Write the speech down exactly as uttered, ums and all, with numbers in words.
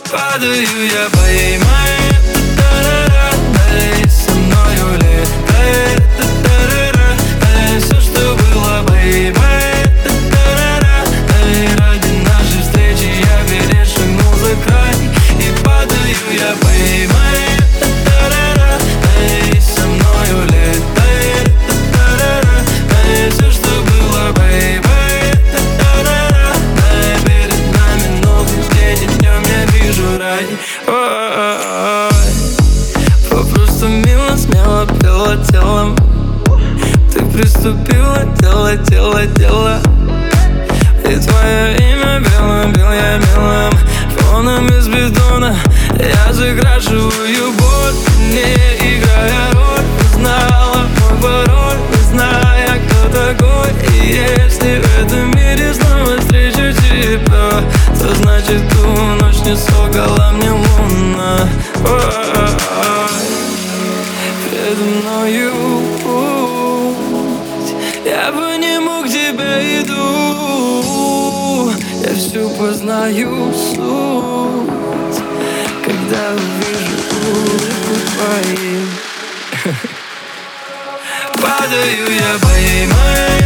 Падаю я, поймай, та-та-ра-ра, дай со мною летай, та-та-ра-ра, дай все, что было, поймай, та-та-ра-ра, дай ради нашей встречи я перешагнул за край. И падаю я, поймай, та-та-ра-ра, дай со мною летай, та-та-ра-ра, дай все, что было, поймай, та-та-ра-ра, дай перед нами новый день, и днем я вижу рай. Ой, попросту мило, смело пела телом. Ты приступила, дело, дело, дело. И твое имя белым, бел я белым фоном из бетона. Я закрашиваю боль, не играя роль. Узнала мой пароль, не зная, кто такой. И если в этом мире снова встречу тебя, то значит ту ночь не солгала мне луна. Ой, передо мною путь, я по нему к тебе иду. Я всю познаю суть, когда увижу улыбку твою. Падаю я, поймай,